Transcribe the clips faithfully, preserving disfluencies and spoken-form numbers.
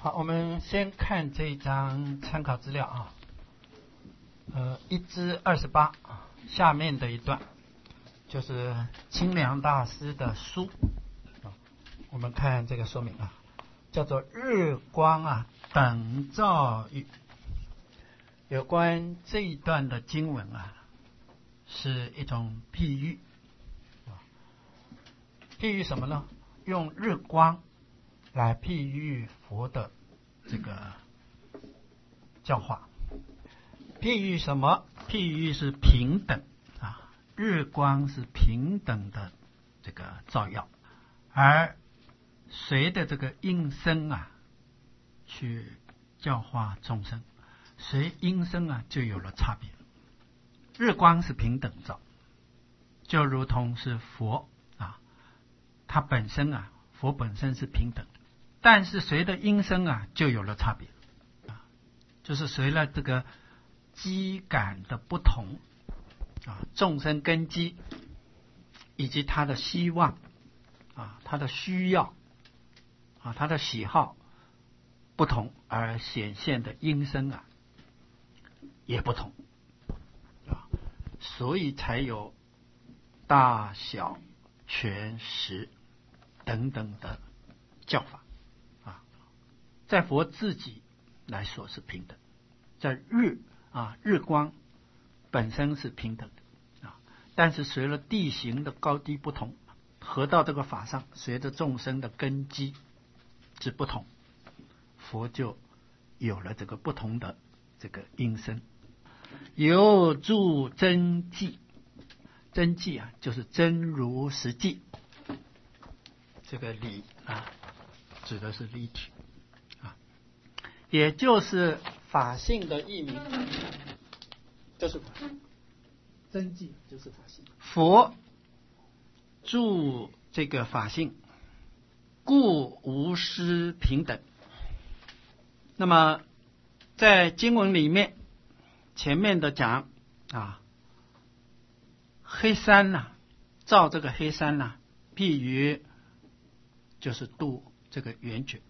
好，我们先看这一张参考资料啊，呃，一至二十八下面的一段就是清凉大师的书啊，我们看这个说明啊，叫做日光啊等照喻。有关这一段的经文啊，是一种譬喻啊，譬喻什么呢？用日光来譬喻佛的这个教化。譬喻什么？譬喻是平等啊，日光是平等的这个照耀，而随着这个音声啊去教化众生，随音声啊就有了差别。日光是平等照，就如同是佛啊，它本身啊，佛本身是平等，但是随着音声啊就有了差别啊，就是随了这个基感的不同啊，众生根基以及他的希望啊，他的需要啊，他的喜好不同而显现的音声啊也不同啊，所以才有大小全实等等的教法啊，在佛自己来说是平等，在日啊日光本身是平等的啊，但是随了地形的高低不同，合到这个法上，随着众生的根基之不同，佛就有了这个不同的这个音声。有助真迹，真迹啊就是真如实际，这个理啊指的是立体啊，也就是法性的译名，就是法性，真迹就是法性。佛著这个法性，故无失平等。那么在经文里面前面的讲啊，黑山呐、啊，照这个黑山呐、啊，譬喻就是度这个圆觉。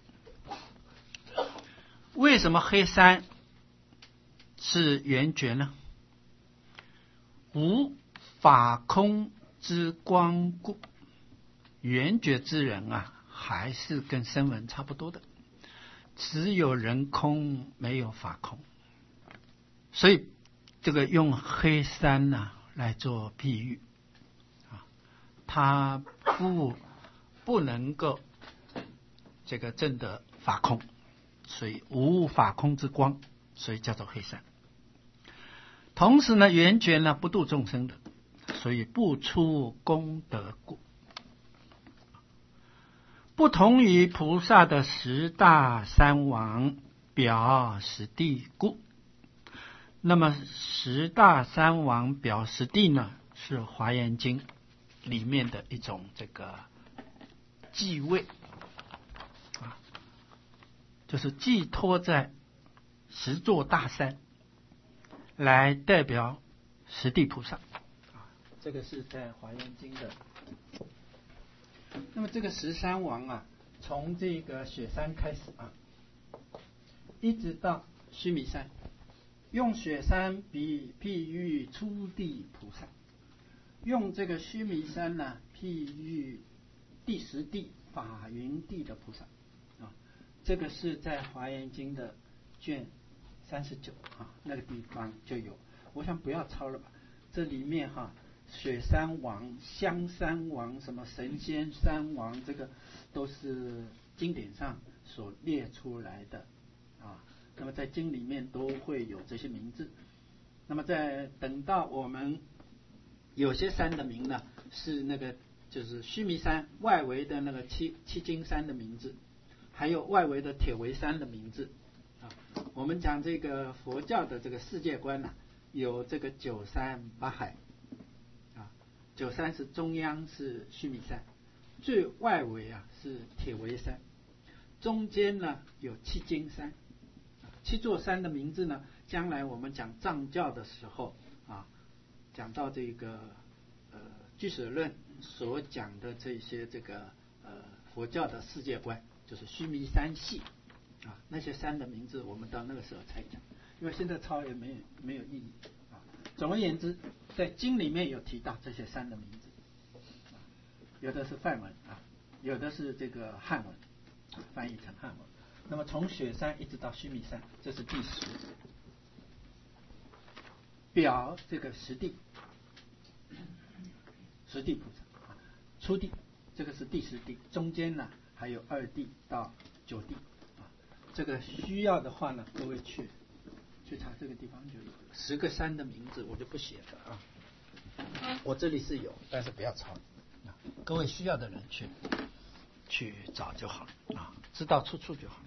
为什么黑山是圆觉呢？无法空之光故，圆觉之人啊，还是跟声闻差不多的，只有人空没有法空，所以这个用黑山呢、啊、来做譬喻啊，它不不能够这个证得法空，所以无法空之光，所以叫做黑山。同时呢，圆觉呢不度众生的，所以不出功德故，不同于菩萨的十大三王表十地故。那么十大三王表十地呢，是华严经里面的一种这个寄位啊，就是寄托在十座大山来代表十地菩萨啊，这个是在华严经的。那么这个十三王啊，从这个雪山开始啊，一直到须弥山，用雪山比譬喻初地菩萨，用这个须弥山呢譬喻第十地法云地的菩萨啊，这个是在华严经的卷三十九啊，那个地方就有，我想不要抄了吧，这里面哈、啊，雪山王、香山王、什么神仙山王，这个都是经典上所列出来的啊。那么在经里面都会有这些名字。那么在等到我们有些山的名呢，是那个就是须弥山外围的那个七七金山的名字，还有外围的铁围山的名字啊。我们讲这个佛教的这个世界观呢、啊，有这个九山八海啊，九山是中央是须弥山，最外围啊是铁围山，中间呢有七金山。七座山的名字呢，将来我们讲藏教的时候啊，讲到这个呃俱舍论所讲的这些这个呃佛教的世界观，就是须弥山系啊， 那些山的名字我们到那个时候才讲，因为现在抄也没有没有意义啊。总而言之，在经里面有提到这些山的名字，有的是梵文啊，有的是这个汉文，翻译成汉文。那么从雪山一直到须弥山，这是第十，表这个十地，十地菩萨，初地这个是第十地，中间呢还有二地到九地啊。这个需要的话呢，各位去去查这个地方就有十个山的名字，我就不写了啊。我这里是有，但是不要抄啊。各位需要的人去去找就好了啊，知道出处就好。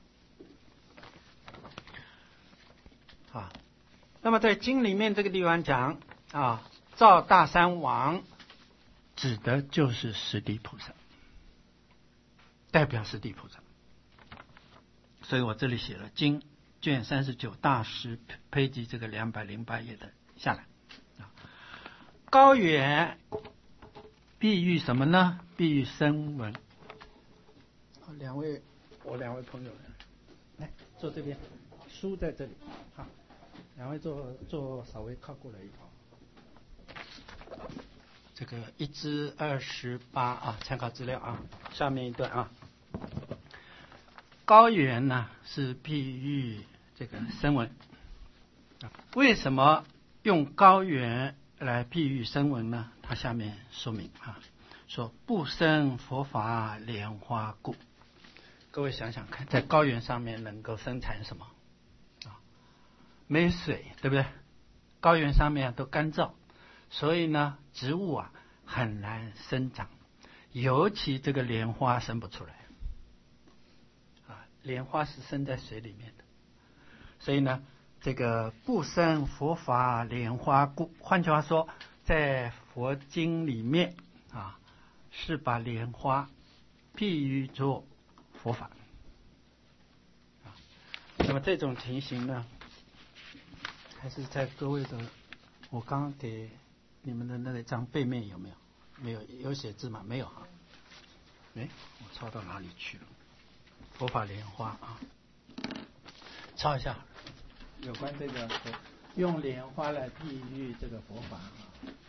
啊，那么在经里面这个地方讲啊，造大山王指的就是十地菩萨，代表十地菩萨。所以我这里写了经卷三十九大师配记这个两百零八页的下来啊。高远比喻什么呢？比喻声闻。两位，我两位朋友来坐这边，书在这里。好，两位坐坐稍微靠过来一点。这个一至二十八啊，参考资料啊，下面一段啊。高原呢是比喻这个声闻，为什么用高原来比喻声闻呢？他下面说明啊，说不生佛法莲花故。各位想想看，在高原上面能够生产什么啊？没水，对不对？高原上面都干燥，所以呢，植物啊很难生长，尤其这个莲花生不出来啊。莲花是生在水里面的，所以呢，这个不生佛法莲花故。换句话说，在佛经里面啊，是把莲花比喻作佛法。那么这种情形呢，还是在各位的，我刚刚给你们的那个章背面有没有？没有，有写字吗？没有哈。哎，我抄到哪里去了？佛法莲花啊，抄一下，有关这个用莲花来比喻这个佛法啊。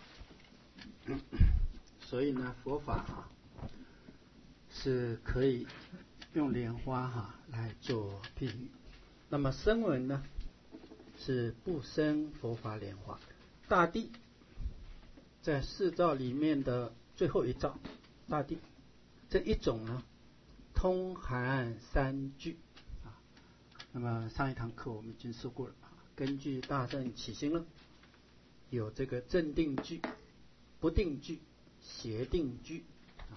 所以呢，佛法啊是可以用莲花哈、啊、来做比喻。那么声闻呢是不生佛法莲花。大地在四照里面的最后一照，大地这一种呢通含三句啊。那么上一堂课我们已经说过了，根据大乘起心论有这个正定句、不定句、邪定句啊。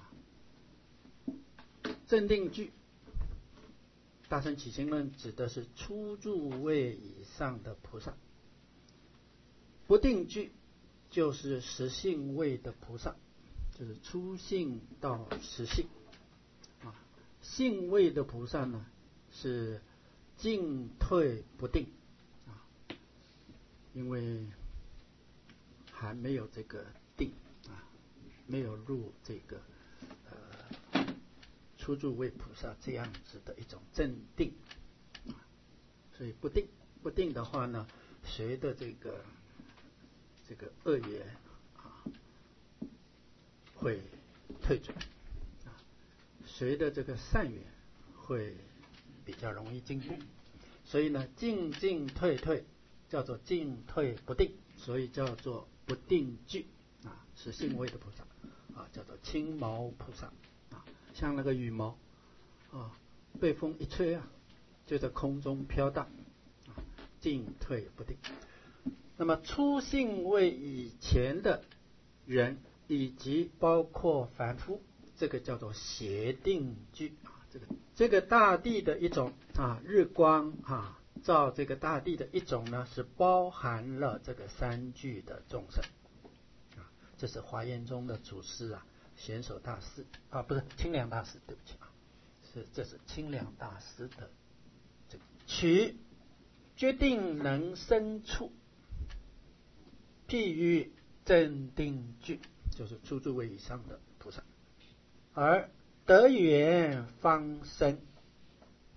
正定句大乘起心论指的是初住位以上的菩萨，不定句就是实性位的菩萨，就是初性到实性啊。性位的菩萨呢是进退不定啊，因为还没有这个定啊，没有入这个呃初住位菩萨这样子的一种正定，所以不定不定的话呢，随着这个这个恶缘啊会退转啊，随着这个善缘会比较容易进步，所以呢进进退退叫做进退不定，所以叫做不定句啊，是性位的菩萨啊，叫做青毛菩萨啊。像那个羽毛啊，被风一吹啊，就在空中飘荡啊，进退不定。那么初性位以前的人，以及包括凡夫，这个叫做邪定句啊。这个这个大地的一种啊，日光啊照这个大地的一种呢，是包含了这个三句的众生啊。这是华严宗的祖师啊，显首大师啊，不是清凉大师，对不起啊，是这是清凉大师的这个取决定能生处，譬喻正定句，就是初住位以上的菩萨，而得缘方生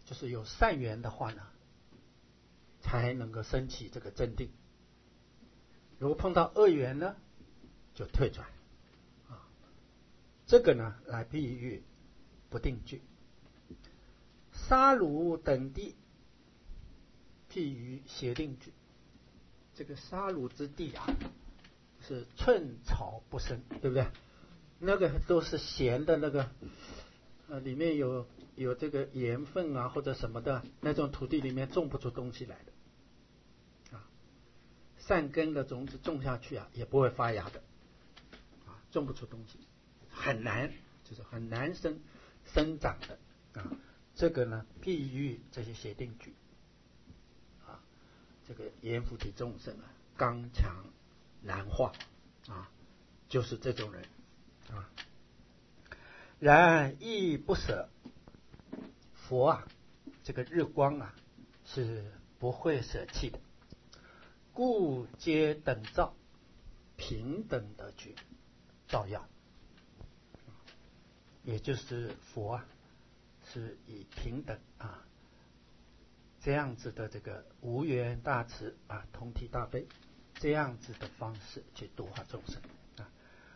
就是有善缘的话呢，才能够升起这个正定。如果碰到恶缘呢，就退转。啊，这个呢来比喻不定聚。沙鲁等地譬喻邪定聚。这个沙鲁之地啊，是寸草不生，对不对？那个都是咸的那个，呃，里面有有这个盐分啊或者什么的那种土地里面种不出东西来的。啊，善根的种子种下去啊，也不会发芽的。啊，种不出东西，很难，就是很难生生长的。啊，这个呢，譬喻这些邪定聚。啊，这个阎浮提众生啊，刚强难化，啊，就是这种人。啊，然亦不舍。佛啊，这个日光啊，是不会舍弃的。故皆等照，平等的觉照耀。也就是佛啊，是以平等啊这样子的这个无缘大慈啊，同体大悲这样子的方式去度化众生啊。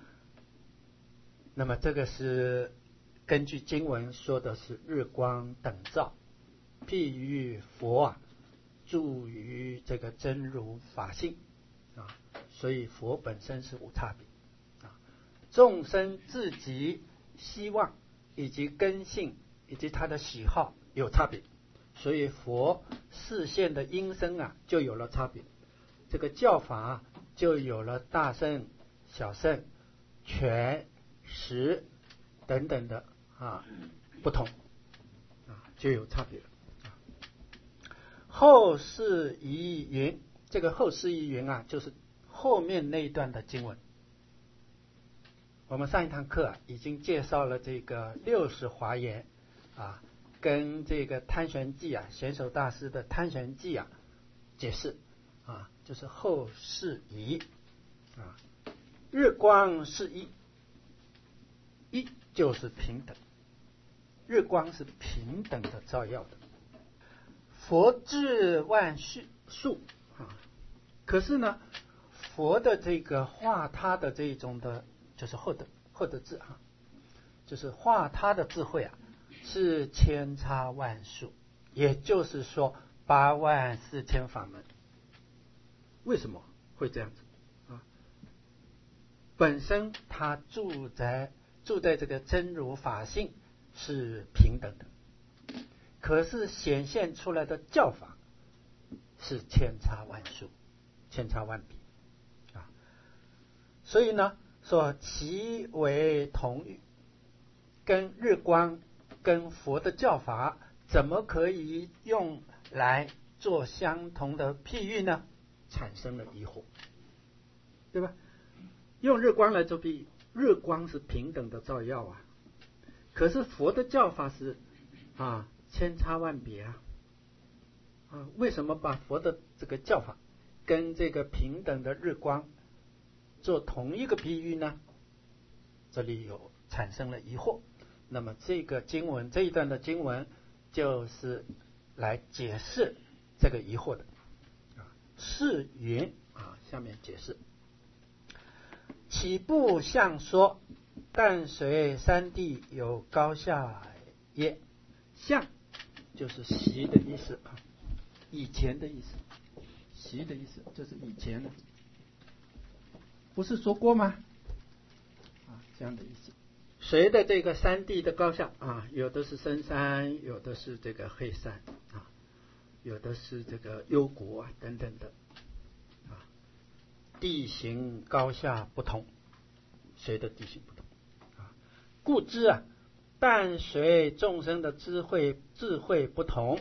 那么这个是根据经文说的是日光等照，譬喻佛啊住于这个真如法性啊，所以佛本身是无差别啊。众生自己希望以及根性以及他的喜好有差别，所以佛示现的音声啊就有了差别，这个教法就有了大乘、小乘、全、实等等的啊不同啊，就有差别了。啊、后世疑云，这个后世疑云啊，就是后面那一段的经文。我们上一堂课啊，已经介绍了这个六十华严啊，跟这个贪玄记啊，玄手大师的贪玄记啊解释啊，就是后世疑啊，日光是一，一就是平等，日光是平等的照耀的。佛智万数啊，可是呢，佛的这个化他的这种的。就是后的后的智啊，就是化他的智慧啊，是千差万数，也就是说八万四千法门。为什么会这样子啊？本身他住在住在这个真如法性是平等的，可是显现出来的教法是千差万数，千差万别啊。所以呢，说其为同语，跟日光跟佛的教法怎么可以用来做相同的譬喻呢？产生了疑惑，对吧？用日光来做譬喻，日光是平等的照耀啊，可是佛的教法是啊千差万别啊啊，为什么把佛的这个教法跟这个平等的日光做同一个譬喻呢？这里有产生了疑惑。那么这个经文这一段的经文就是来解释这个疑惑的。是云啊，下面解释：起步相说，淡水三地有高下耶。相就是习的意思啊，以前的意思，习的意思就是以前的。不是说过吗？啊，这样的意思。谁的这个山地的高下啊，有的是深山，有的是这个黑山啊，有的是这个幽谷啊等等的啊，地形高下不同，谁的地形不同啊？故知啊，伴随众生的智慧智慧不同，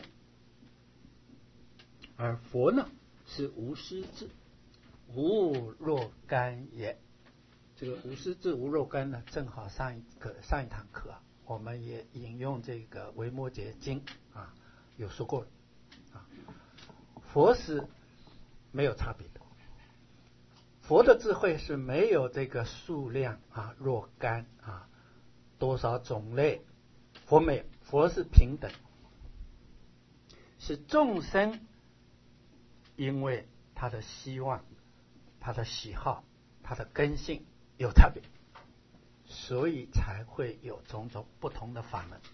而佛呢是无师智。无若干也，这个无师智无若干呢，正好上一个上一堂课啊，我们也引用这个维摩诘经啊，有说过啊，佛是没有差别的，佛的智慧是没有这个数量啊，若干啊，多少种类，佛没有，佛是平等是众生因为他的希望、他的喜好、他的根性有差别，所以才会有种种不同的法门。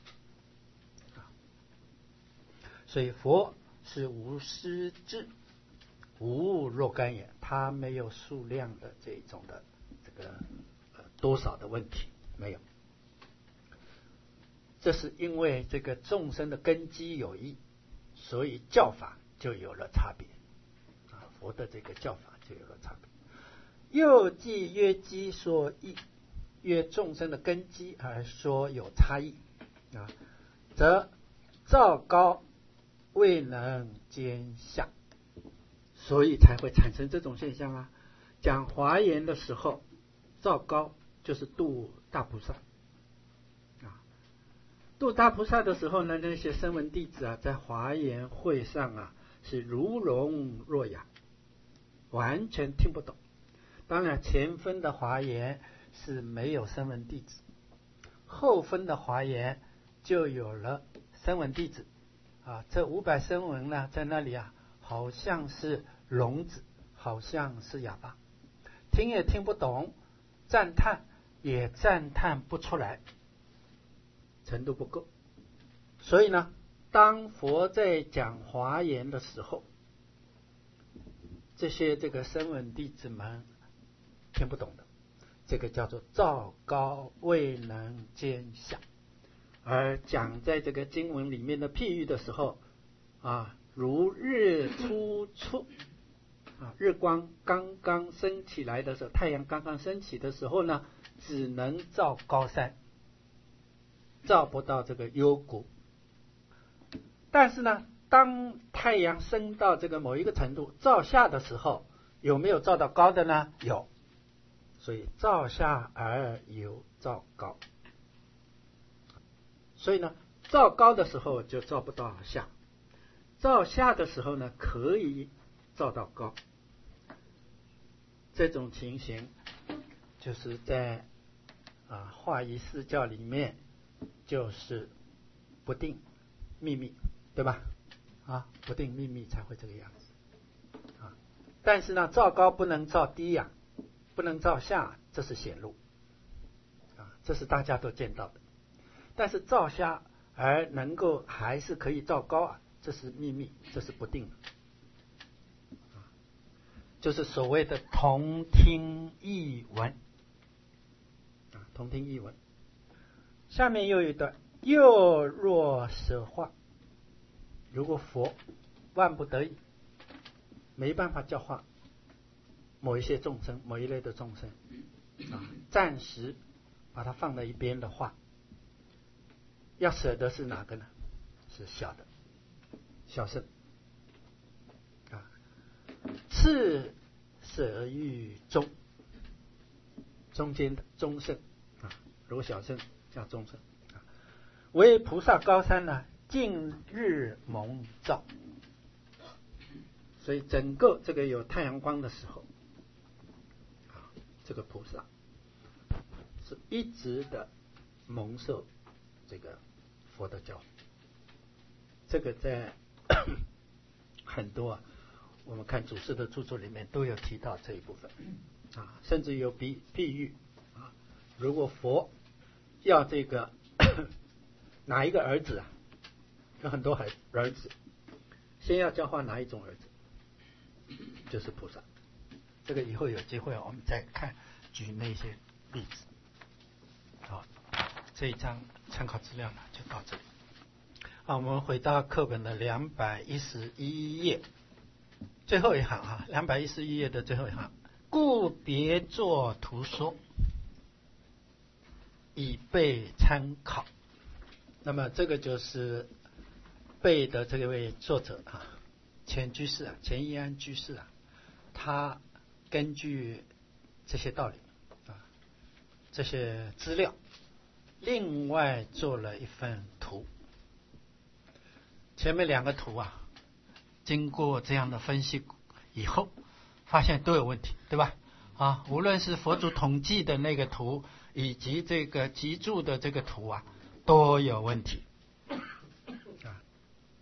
所以佛是无师智，无物若干也，他没有数量的这种的这个、呃、多少的问题，没有。这是因为这个众生的根基有异，所以教法就有了差别啊，佛的这个教法就有了差别。又记曰基说异，曰众生的根基而说有差异啊，则赵高未能兼相，所以才会产生这种现象啊。讲华严的时候，赵高就是度大菩萨啊，度大菩萨的时候呢，那些声闻弟子啊，在华严会上啊，是如聋若哑，完全听不懂。当然，前分的华严是没有声闻弟子，后分的华严就有了声闻弟子。啊，这五百声闻呢，在那里啊，好像是聋子，好像是哑巴，听也听不懂，赞叹也赞叹不出来，程度不够。所以呢，当佛在讲华严的时候，这些这个声闻弟子们听不懂的，这个叫做赵高未能兼相。而讲在这个经文里面的譬喻的时候啊，如日初出啊，日光刚刚升起来的时候，太阳刚刚升起的时候呢，只能照高山，照不到这个幽谷。但是呢，当太阳升到这个某一个程度，照下的时候，有没有照到高的呢？有，所以照下而有照高。所以呢，照高的时候就照不到下，照下的时候呢，可以照到高。这种情形就是在啊化仪四教里面就是不定秘密，对吧？啊，不定秘密才会这个样子啊。但是呢，照高不能照低呀、啊，不能照下，这是显露啊，这是大家都见到的。但是照下而能够还是可以照高啊，这是秘密，这是不定的，就是所谓的同听异闻啊，同听异闻。下面又有一段，又若舍化，如果佛万不得已没办法教化某一些众生，某一类的众生啊，暂时把它放在一边的话，要舍的是哪个呢？是小的，小圣啊。次舍于中，中间的中圣啊，如小圣叫中圣啊。为菩萨高山呢，近日蒙照，所以整个这个有太阳光的时候啊，这个菩萨是一直的蒙受这个佛的教，这个在很多啊，我们看祖师的著作里面都有提到这一部分啊，甚至有比譬喻啊，如果佛要这个哪一个儿子啊，有很多孩儿子，先要教化哪一种儿子，就是菩萨。这个以后有机会我们再看举那些例子。好，这一章参考资料呢就到这里。好，我们回到课本的两百一十一页，最后一行啊，两百一十一页的最后一行，故别作图说，以备参考。那么这个就是背的这位作者啊，钱居士啊，钱一安居士啊，他根据这些道理啊，这些资料，另外做了一份图。前面两个图啊，经过这样的分析以后，发现都有问题，对吧？啊，无论是佛祖统计的那个图，以及这个集注的这个图啊，都有问题。啊，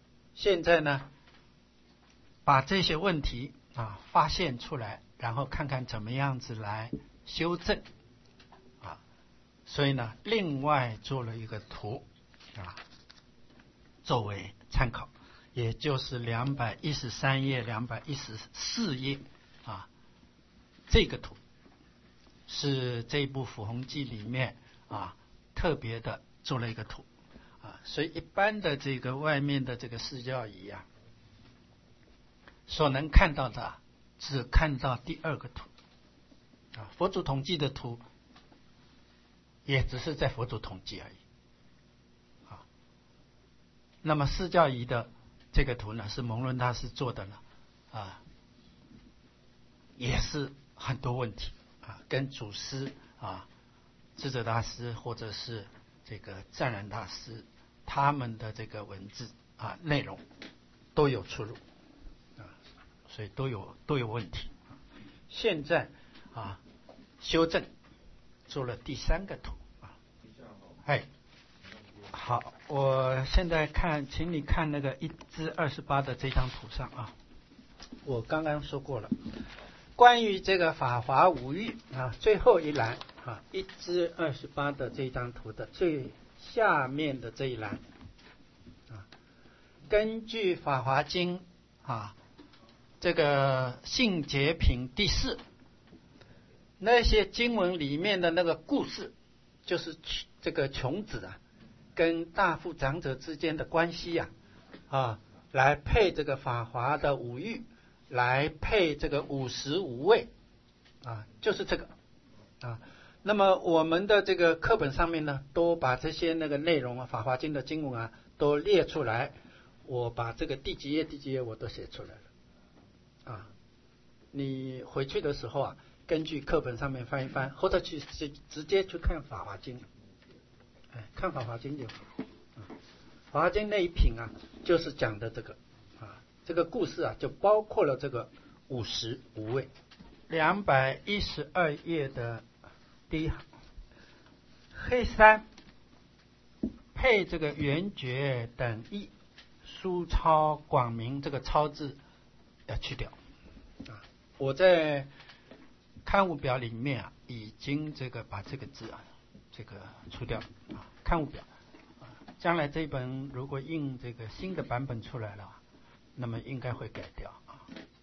现在呢，把这些问题啊发现出来，然后看看怎么样子来修正啊。所以呢，另外做了一个图啊，作为参考，也就是两百一十三页、两百一十四页啊，这个图是这一部《辅宏记》里面啊特别的做了一个图啊，所以一般的这个外面的这个视教仪啊，所能看到的只看到第二个图啊，佛祖统计的图也只是在佛祖统计而已啊。那么视教仪的这个图呢，是蒙伦大师做的呢啊，也是很多问题啊，跟祖师啊、智者大师或者是这个湛然大师他们的这个文字啊内容都有出入啊，所以都有都有问题。现在啊修正做了第三个图啊，哎，好，我现在看，请你看那个一至二十八的这张图上啊，我刚刚说过了。关于这个法华五欲啊，最后一栏啊，一至二十八的这张图的最下面的这一栏啊，根据《法华经》啊，这个性解品第四，那些经文里面的那个故事，就是这个穷子啊，跟大富长者之间的关系呀、啊，啊，来配这个法华的五欲。来配这个五十五位啊，就是这个啊。那么我们的这个课本上面呢，都把这些那个内容啊，《法华经》的经文啊，都列出来。我把这个第几页、第几页我都写出来了啊。你回去的时候啊，根据课本上面翻一翻，或者去直直接去看《法华经》，哎，看《法华经》就好。啊，《法华经》那一品啊，就是讲的这个。这个故事啊，就包括了这个五十五位。两百一十二页的第一行，黑山配这个圆觉等义，书超广明，这个超字要去掉啊。我在刊物表里面啊，已经这个把这个字啊，这个除掉啊。刊物表啊，将来这本如果印这个新的版本出来了，那么应该会改掉啊，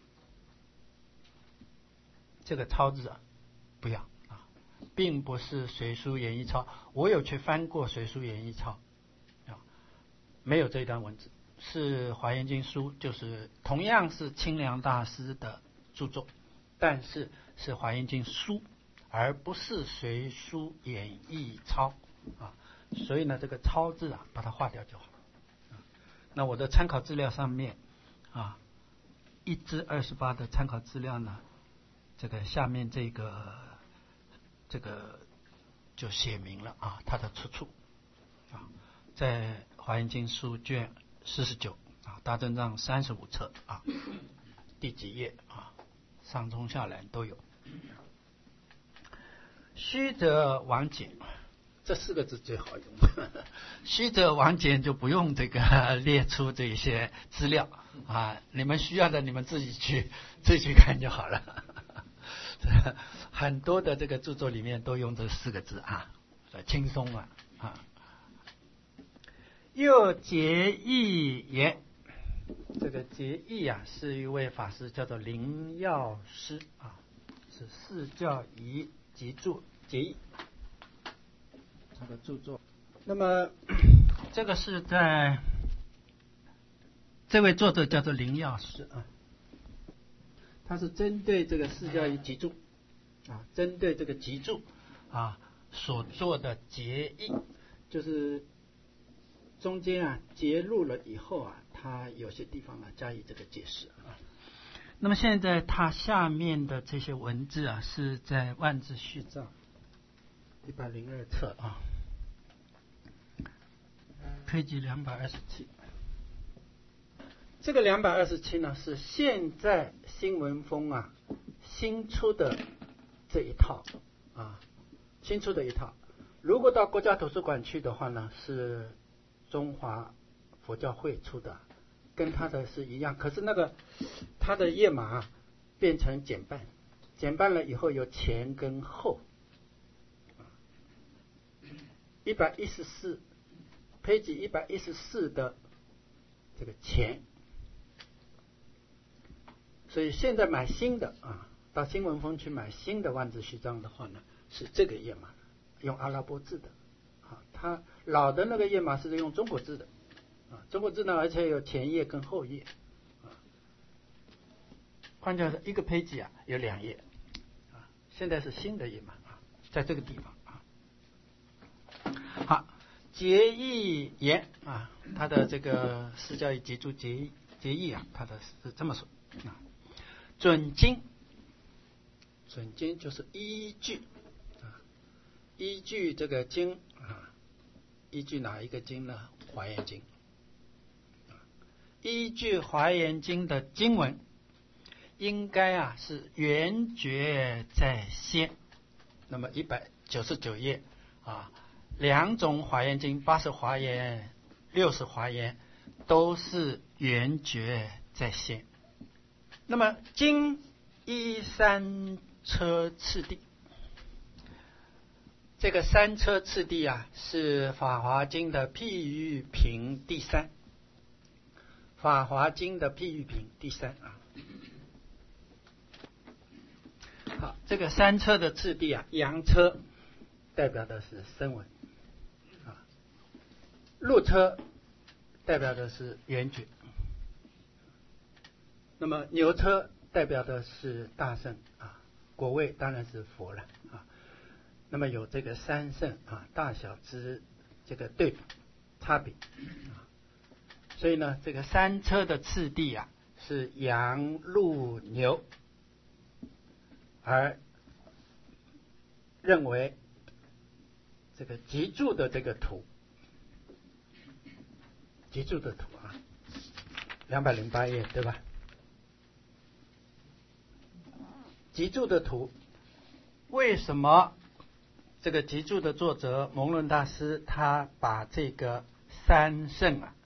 这个超字啊不要啊，并不是随书演义钞，我有去翻过随书演义钞啊，没有这一段文字，是华严经书，就是同样是清凉大师的著作，但是是华严经书，而不是随书演义钞啊，所以呢这个超字啊把它划掉就好啊。那我的参考资料上面啊，一至二十八的参考资料呢，这个下面这个这个就写明了啊，它的出处啊，在华严经书卷四十九啊，大正藏三十五册啊，第几页啊，上中下栏都有。虚则王简，这四个字最好用。虚则王简就不用这个列出这些资料啊，你们需要的你们自己去自己去看就好了。很多的这个著作里面都用这四个字啊，轻松啊啊。又结义言，这个结义啊，是一位法师叫做灵药师啊，是释教仪集注结义这个著作。那么这个是在这位作者叫做灵药师啊，他是针对这个释教仪集注啊，针对这个集注啊所做的结义，就是中间啊揭露了以后啊，他有些地方啊加以这个解释啊。那么现在他下面的这些文字啊，是在万字序藏一百零二册啊，page两百二十七。这个两百二十七呢，是现在新文风啊新出的这一套啊，新出的一套。如果到国家图书馆去的话呢，是中华佛教会出的， 跟它的是一样，可是那个它的页码、啊、变成减半，减半了以后有前跟后。一百一十四，page 一百一十四的这个前，所以现在买新的啊，到新文峰去买新的万字序章的话呢，是这个页码，用阿拉伯字的啊，它老的那个页码是用中国字的啊，中国字呢，而且有前页跟后页啊，换句话说，一个 page 啊有两页啊，现在是新的页码啊，在这个地方啊，好。结义言啊，他的这个释教义集注结结义啊，他的是这么说啊，准经，准经就是依据啊，依据这个经啊，依据哪一个经呢？华严经，依据华严经的经文，应该啊是圆觉在先。那么一百九十九页啊。两种华严经，八十华严、六十华严，都是圆觉在先。那么经依三车次第，这个三车次第啊，是法华经的譬喻品第三。法华经的譬喻品第三啊。好，这个三车的次第啊，阳车代表的是声闻。路车代表的是圆觉，那么牛车代表的是大圣啊，果位当然是佛了啊。那么有这个三圣啊，大小之这个对比差别啊，所以呢，这个三车的次第啊是羊、鹿、牛，而认为这个集注的这个图。集注的图啊，两百零八页对吧？集注的图，为什么这个集注的作者蒙论大师他把这个三圣啊，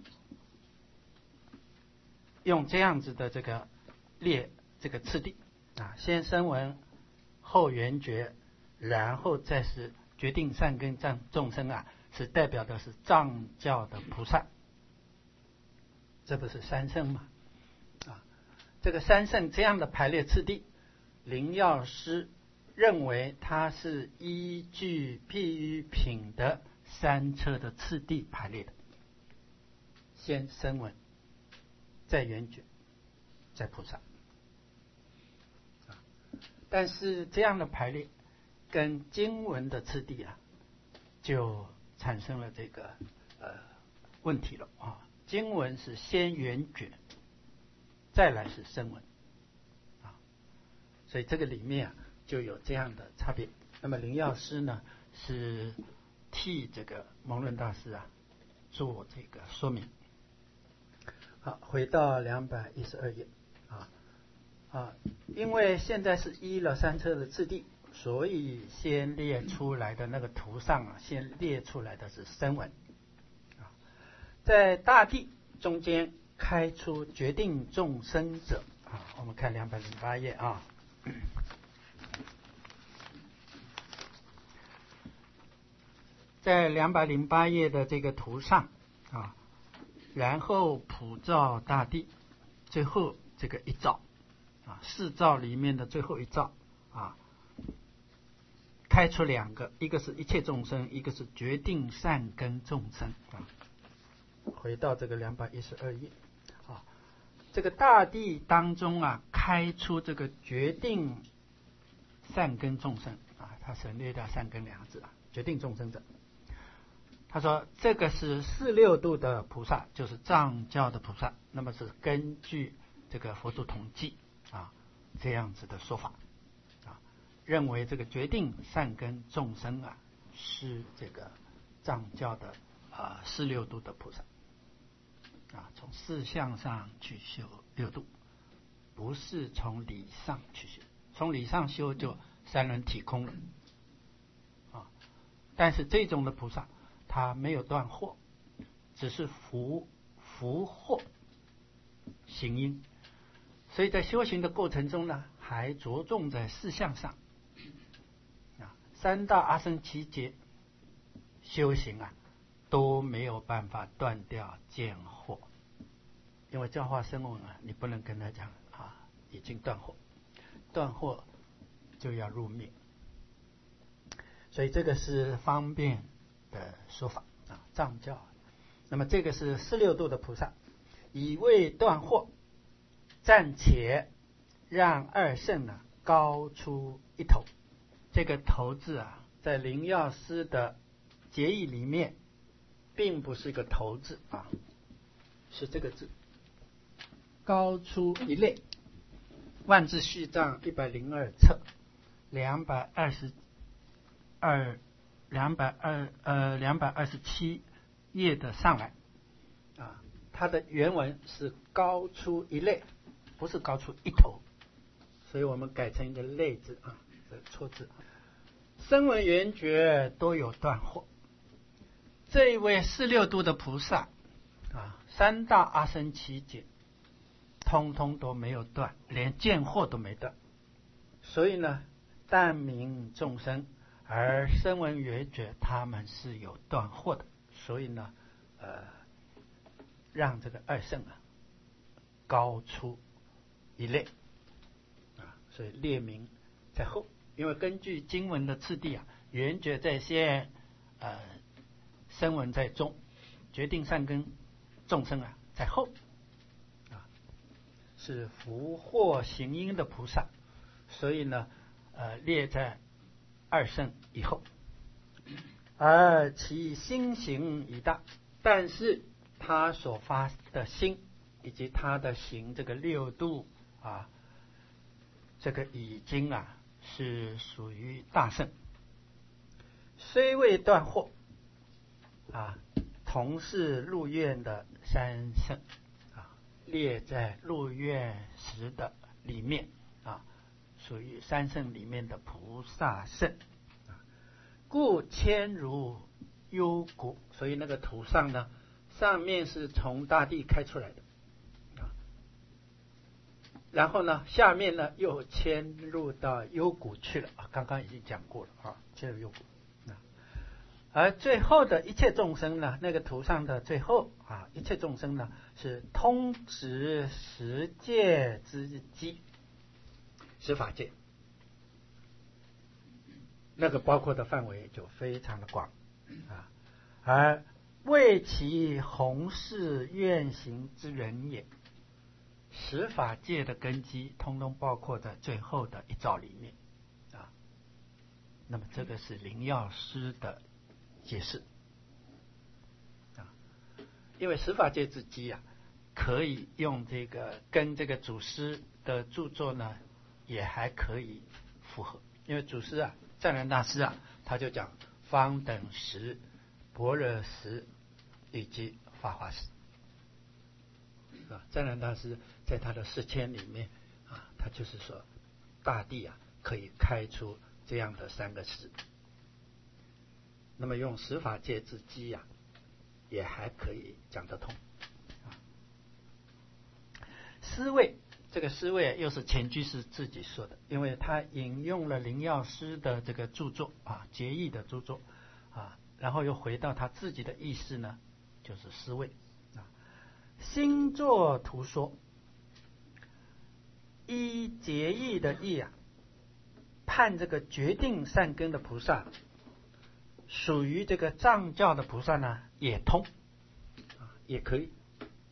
用这样子的这个列这个次第啊，先声闻，后圆觉，然后再是决定善根障众生啊。是代表的是藏教的菩萨，这不是三圣吗？啊，这个三圣这样的排列次第，灵药师认为它是依据譬喻品的三车的次第排列的，先声闻，再圆觉，再菩萨。啊，但是这样的排列跟经文的次第啊，就产生了这个呃问题了啊！经文是先圆觉，再来是声闻啊，所以这个里面啊就有这样的差别。那么灵药师呢是替这个蒙论大师啊做这个说明。好，回到两百一十二页啊啊，因为现在是依了三车的次第。所以先列出来的那个图上啊，先列出来的是声闻啊，在大地中间开出决定众生者啊，我们看两百零八页啊，在两百零八页的这个图上啊，然后普照大地，最后这个一照啊，四照里面的最后一照啊。开出两个，一个是一切众生，一个是决定善根众生啊。回到这个两百一十二页啊，这个大地当中啊，开出这个决定善根众生啊，他省略掉善根两个字啊，决定众生者。他说这个是四六度的菩萨，就是藏教的菩萨，那么是根据这个佛祖统计啊这样子的说法。认为这个决定善根众生啊，是这个藏教的啊四六度的菩萨啊，从事相上去修六度，不是从理上去修。从理上修就三轮体空了啊。但是这种的菩萨，他没有断惑，只是福福祸行因。所以在修行的过程中呢，还着重在四项上啊，三大阿僧祇劫修行啊都没有办法断掉见惑，因为教化声闻啊，你不能跟他讲啊已经断惑，断惑就要入灭。所以这个是方便的说法啊，藏教。那么这个是四六度的菩萨，以为断惑，暂且让二圣呢高出一头。这个头字啊，在灵药师的结义里面，并不是一个头字啊，是这个字，高出一类。万字序藏一百零二册，两百二十二两百二呃两百二十七页的上来啊，它的原文是高出一类，不是高出一头，所以我们改成一个类字啊，这错字。声闻缘觉都有断惑，这一位四六度的菩萨啊，三大阿僧祇劫通通都没有断，连见惑都没断。所以呢，但名众生，而声闻缘觉他们是有断惑的，所以呢，呃，让这个二圣啊高出一类啊，所以列名在后。因为根据经文的次第啊，缘觉在先，呃，声闻在中，决定善根众生啊在后啊，是福祸行因的菩萨，所以呢，呃，列在二圣以后。而其心行已大，但是他所发的心以及他的行这个六度啊，这个已经啊是属于大圣，虽未断惑啊，同是入院的三圣啊，列在入院时的里面啊，属于三圣里面的菩萨圣。故千如幽谷，所以那个图上呢，上面是从大地开出来的啊，然后呢，下面呢又迁入到幽谷去了啊，刚刚已经讲过了啊，迁入幽谷啊。而最后的一切众生呢，那个图上的最后啊，一切众生呢是通执十界之机，十法界。那个包括的范围就非常的广啊，而为其弘誓愿行之人也，十法界的根基通通包括在最后的一兆里面啊。那么这个是灵药师的解释啊，因为十法界之基啊，可以用这个跟这个祖师的著作呢，也还可以符合，因为祖师啊。湛然大师啊，他就讲方等识、般若识以及法华识啊。湛然大师在他的释谦里面啊，他就是说大地啊可以开出这样的三个识，那么用十法界之基呀、啊，也还可以讲得通啊。思维。这个思维又是前居士自己说的，因为他引用了灵药师的这个著作啊，结义的著作啊，然后又回到他自己的意思呢，就是思维啊。星座图说，依结义的义啊，判这个决定善根的菩萨，属于这个藏教的菩萨呢，也通啊，也可以。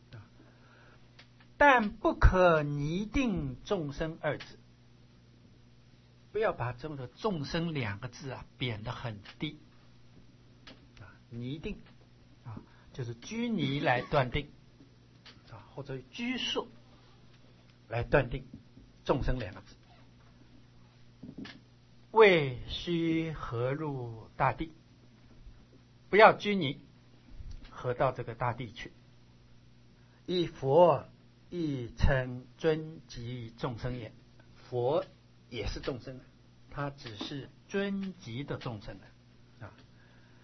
但不可拟定众生二字，不要把这个众生两个字啊贬得很低啊，拟定啊就是拘泥来断定啊，或者拘束来断定众生两个字，为须合入大地，不要拘泥合到这个大地去，以佛亦称尊级众生也，佛也是众生，他只是尊级的众生啊。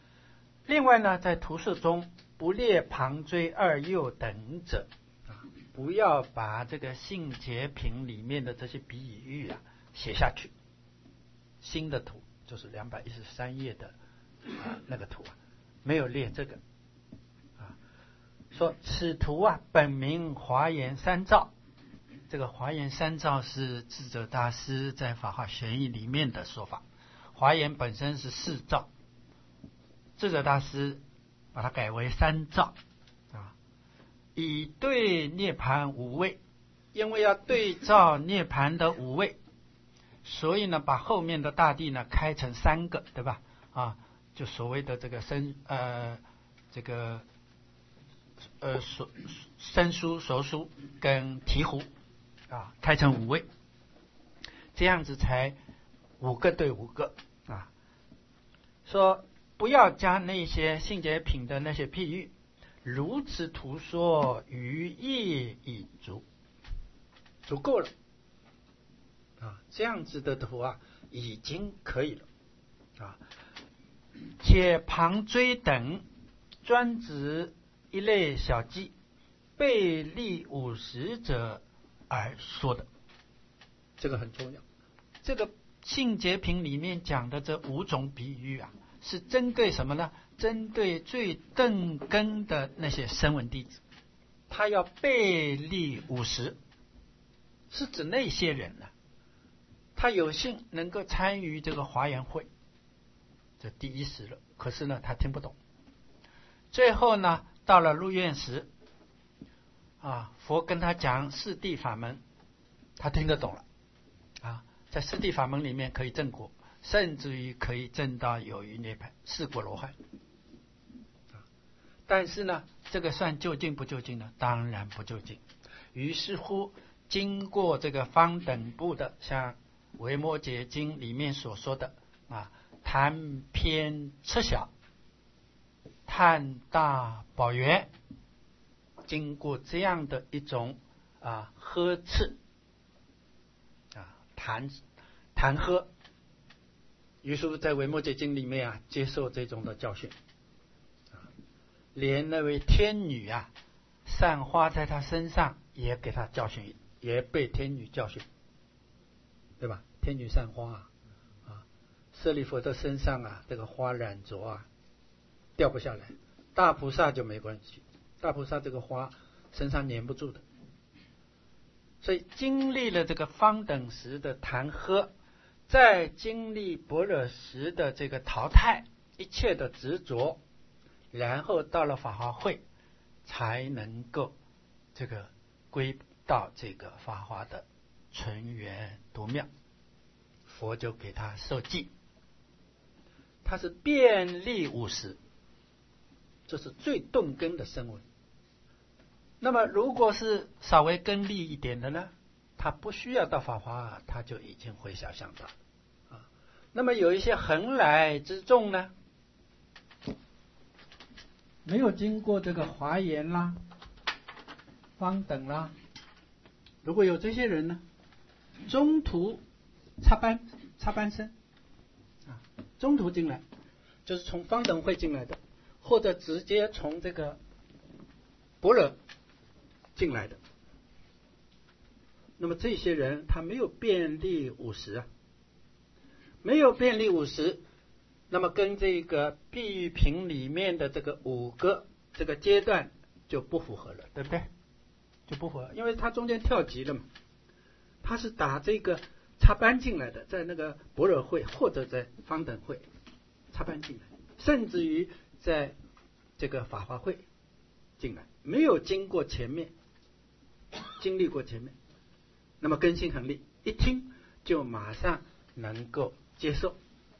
另外呢，在图示中不列旁追二右等者啊， 不要把这个性结品里面的这些比喻啊写下去。新的图就是两百一十三页的、啊、那个图啊，没有列这个啊。说此图啊，本名华严三照。这个华严三照是智者大师在《法华玄义》里面的说法。华严本身是四照，智者大师把它改为三照啊，以对涅盘五位，因为要对照涅盘的五位，所以呢，把后面的大地呢开成三个，对吧？啊，就所谓的这个生呃这个呃熟生疏、熟疏跟醍醐啊，开成五位，这样子才五个对五个啊。说不要加那些性结品的那些譬喻，如此图说于业已足，足够了啊，这样子的图啊已经可以了啊。且旁追等专指一类小记，被立五十者而说的，这个很重要。这个性结品里面讲的这五种比喻啊，是针对什么呢？针对最钝根的那些声闻弟子，他要被立五十，是指那些人呢、啊，他有幸能够参与这个华严会，这第一时了。可是呢，他听不懂。最后呢，到了入院时，啊，佛跟他讲四谛法门，他听得懂了。啊，在四谛法门里面可以证果，甚至于可以证到有余涅槃，四果罗汉。但是呢，这个算究竟不究竟呢？当然不究竟。于是乎，经过这个方等部的，像《维摩诘经》里面所说的啊，谈偏测小，探大宝圆，经过这样的一种啊呵斥啊弹弹劾，于是在《维摩诘经》里面啊接受这种的教训。连那位天女啊，散花在他身上也给他教训，也被天女教训，对吧？天女散花啊，啊，舍利弗的身上啊，这个花染着啊，掉不下来。大菩萨就没关系，大菩萨这个花身上粘不住的。所以经历了这个方等时的弹劾，再经历般若时的这个淘汰一切的执着。然后到了法华会，才能够这个归到这个法华的纯元独妙，佛就给他受记，他是遍历五十，这是最钝根的声闻。那么如果是稍微根利一点的呢，他不需要到法华，他就已经会想象到啊。那么有一些恒来之众呢，没有经过这个华严啦、方等啦，如果有这些人呢，中途插班插班生啊，中途进来，就是从方等会进来的，或者直接从这个般若进来的。那么这些人他没有遍历五十啊，没有遍历五十。那么跟这个譬喻品里面的这个五个这个阶段就不符合了，对不对？就不符合，因为它中间跳级了嘛。它是打这个插班进来的，在那个般若会或者在方等会插班进来，甚至于在这个法华会进来，没有经过前面，经历过前面，那么根性很利，一听就马上能够接受。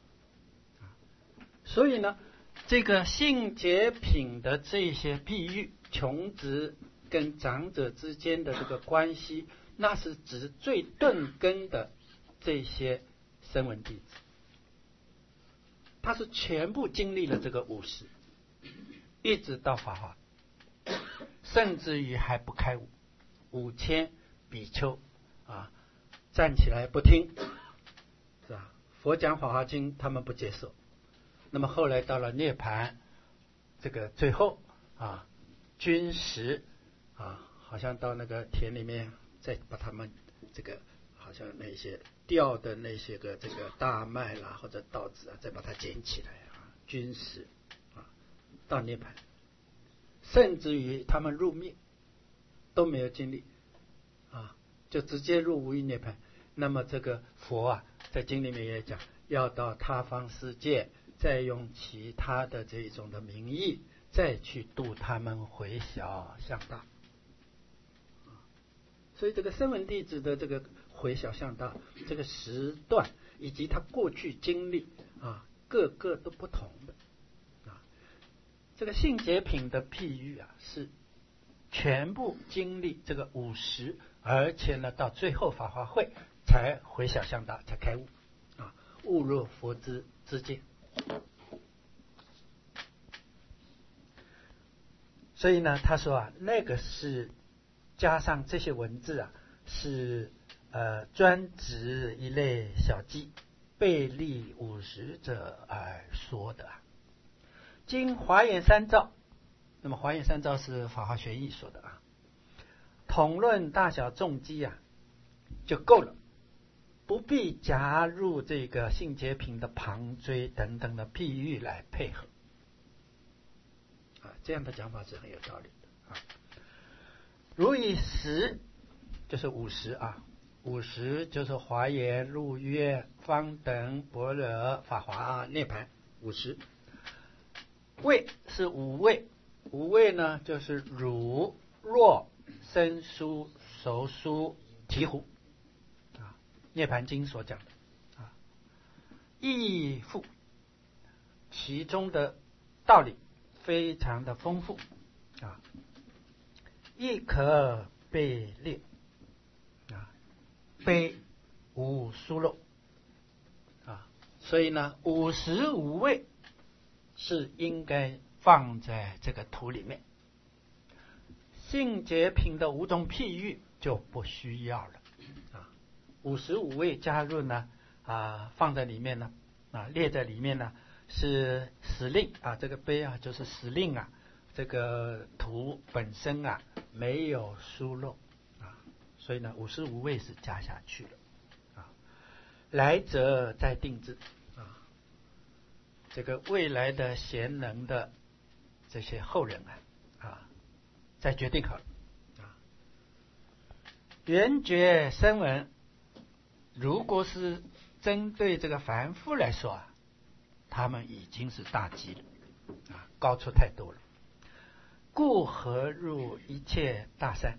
所以呢，这个性结品的这些譬喻，穷子跟长者之间的这个关系，那是指最钝根的这些声闻弟子，他是全部经历了这个五十，一直到法华，甚至于还不开悟，五千比丘啊，站起来不听，是吧？佛讲法华经，他们不接受。那么后来到了涅槃，这个最后啊，均时啊， 好像到那个田里面，再把它们这个好像那些掉的那些个这个大麦啦或者稻子啊，再把它捡起来啊，均食啊，到涅槃，甚至于他们入灭都没有经历啊，就直接入无余涅槃。那么这个佛啊，在经里面也讲，要到他方世界，再用其他的这种的名义，再去度他们回小向大。所以这个声闻弟子的这个回小向大这个时段，以及他过去经历啊，各个都不同的啊。这个性解品的譬喻啊，是全部经历这个五十，而且呢，到最后法华会才回小向大，才开悟啊，悟入佛之之见。所以呢，他说啊，那个是加上这些文字啊，是呃专指一类小鸡，被立五十者而说的。经华严三藏，那么华严三藏是法华玄义说的啊，统论大小众鸡啊，就够了，不必加入这个性解品的旁追等等的譬喻来配合啊，这样的讲法是很有道理的啊。如以十就是五十啊，五十就是华严、入约、方等、般若、法华、涅槃，五十。位是五位，五位呢就是汝、若、生疏、熟疏、醍醐啊，涅槃经所讲的啊，义复其中的道理非常的丰富啊，亦可被列啊，非无疏漏啊，所以呢，五十五位是应该放在这个图里面。性解品的五种譬喻就不需要了啊，五十五位加入呢啊，放在里面呢啊，列在里面呢是时令啊，这个碑啊就是时令啊，这个图本身啊没有疏漏啊，所以呢五十五位是加下去了啊，来者再定制啊，这个未来的贤能的这些后人啊啊，再决定好了啊。圆觉声闻，如果是针对这个凡夫来说啊，他们已经是大吉了啊，高出太多了。故合入一切大善，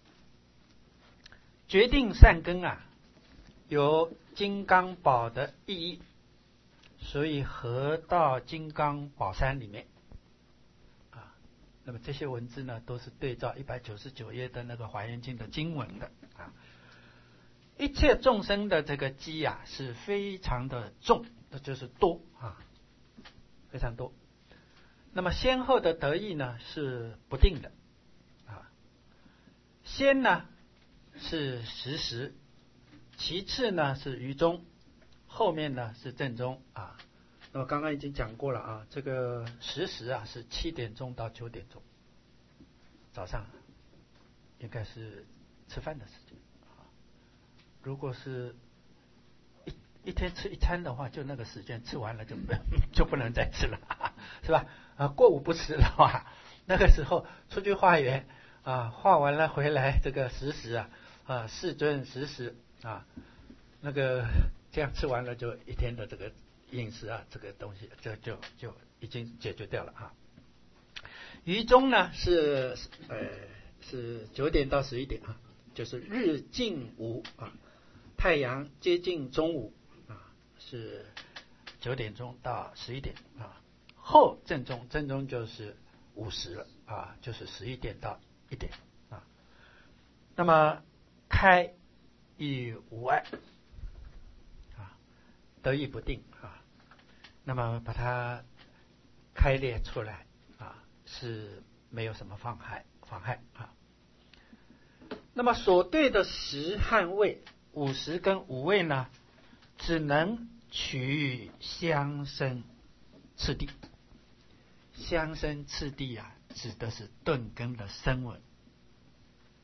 决定善根啊，有金刚宝的意义，所以合到金刚宝山里面啊。那么这些文字呢，都是对照一百九十九页的那个华严经的经文的啊。一切众生的这个机啊，是非常的重，那就是多啊，非常多。那么先后的得意呢是不定的啊，先呢是时时，其次呢是于中，后面呢是正中啊。那么刚刚已经讲过了啊，这个时时啊是七点钟到九点钟，早上应该是吃饭的时间啊。如果是一一天吃一餐的话，就那个时间吃完了就不就不能再吃了，是吧？啊，过午不吃的话，那个时候出去化缘啊，化完了回来，这个时时啊啊世尊时时啊，那个这样吃完了，就一天的这个饮食啊，这个东西就就就已经解决掉了啊。于中呢是呃是九点到十一点啊，就是日近午啊，太阳接近中午啊，是九点钟到十一点啊。后正中，正中就是午时了啊，就是十一点到一点啊。那么开亦无碍啊，得意不定啊。那么把它开列出来啊，是没有什么妨害妨害啊。那么所对的时和位，五十跟五位呢，只能取相生次第。相生次第啊，指的是顿根的声闻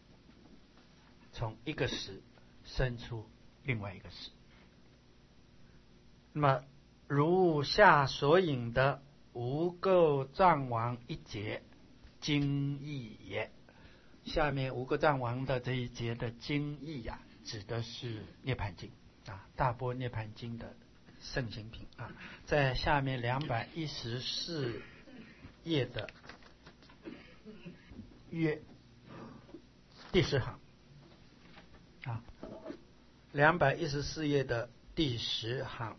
从一个石生出另外一个石。那么如下所引的无垢藏王一节经义也，下面无垢藏王的这一节的经义呀、啊，指的是涅槃经啊，大般涅槃经的圣行品啊，在下面两百一十四页的约第十行啊，两百一十四页的第十行，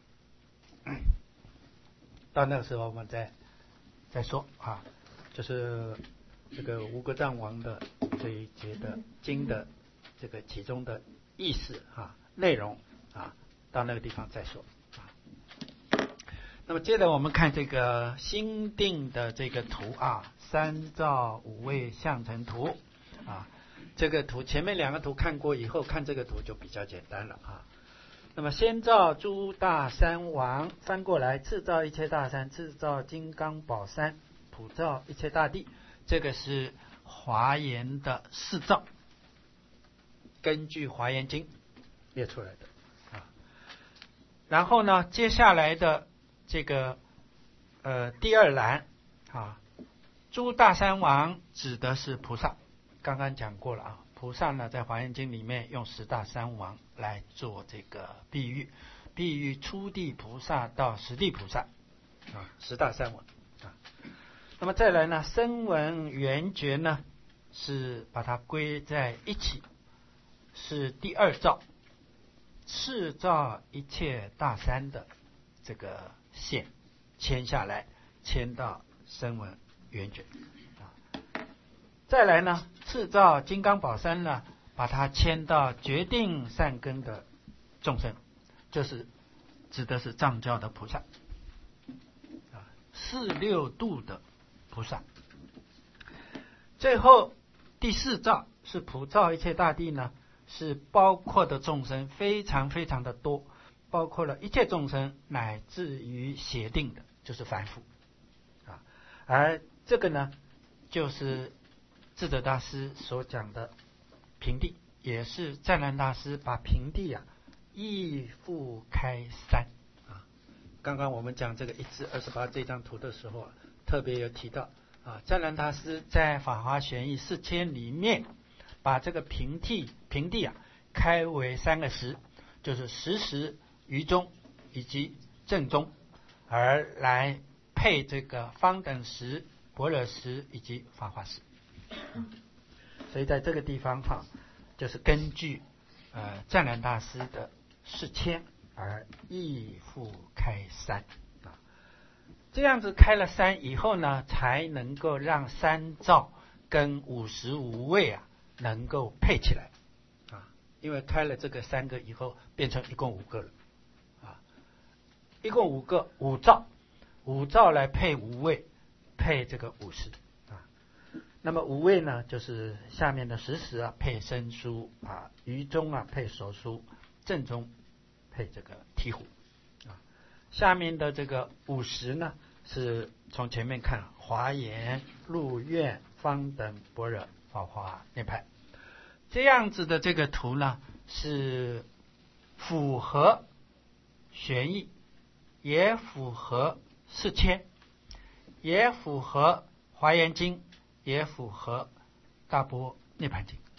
到那个时候我们再再说啊，就是这个无垢藏王的这一节的经的这个其中的意思啊、内容啊，到那个地方再说啊。那么接着我们看这个新定的这个图啊，三照五位相成图啊，这个图前面两个图看过以后，看这个图就比较简单了啊。那么先照诸大山王，翻过来次照一切大山，次照金刚宝山，普照一切大地，这个是华严的四照，根据华严经列出来的啊。然后呢，接下来的这个呃第二栏啊，诸大山王指的是菩萨，刚刚讲过了啊。菩萨呢，在华严经里面用十大山王来做这个比喻，比喻初地菩萨到十地菩萨啊，十大山王啊。那么再来呢，声闻缘觉呢，是把它归在一起，是第二照，次照一切大山的这个线牵下来，牵到声闻缘觉啊。再来呢，次照金刚宝山呢，把它牵到决定善根的众生，就是指的是藏教的菩萨啊，四六度的菩萨。最后第四照是普照一切大地呢，是包括的众生非常非常的多，包括了一切众生乃至于邪定的，就是凡夫啊。而这个呢，就是智者大师所讲的平地，也是湛然大师把平地啊亦复开三啊。刚刚我们讲这个一至二十八这张图的时候啊，特别有提到啊，湛然大师在《法华玄义四千》里面把这个平地平地啊开为三个时，就是实时、余中以及正中，而来配这个方等时、般若时以及法华时。所以在这个地方哈，就是根据呃湛然大师的四千而亦复开三啊，这样子开了三以后呢，才能够让三照跟五十五位啊能够配起来啊，因为开了这个三个以后，变成一共五个了啊，一共五个五照，五照来配五位，配这个五十。那么五位呢，就是下面的实时啊配身书啊，余中啊配手书，正中配这个醍醐啊。下面的这个五十呢，是从前面看华严、入愿、方等、般若、法华、涅槃，这样子的这个图呢，是符合玄义，也符合四千，也符合华严经，也符合大般涅槃经，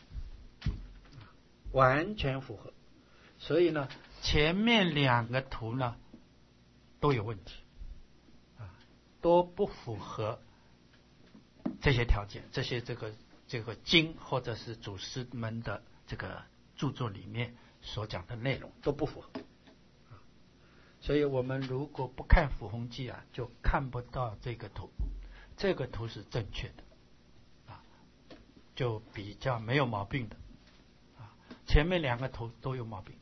完全符合。所以呢，前面两个图呢都有问题啊，都不符合这些条件，这些这个这个经或者是祖师们的这个著作里面所讲的内容都不符合。所以我们如果不看《辅弘记》啊，就看不到这个图，这个图是正确的。就比较没有毛病的啊，前面两个图都有毛病。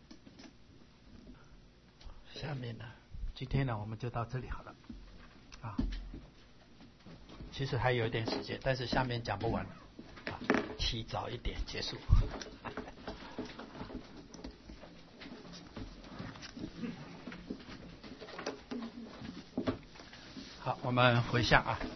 下面呢，今天呢我们就到这里好了啊。其实还有一点时间，但是下面讲不完了啊，提早一点结束。好，我们回向啊。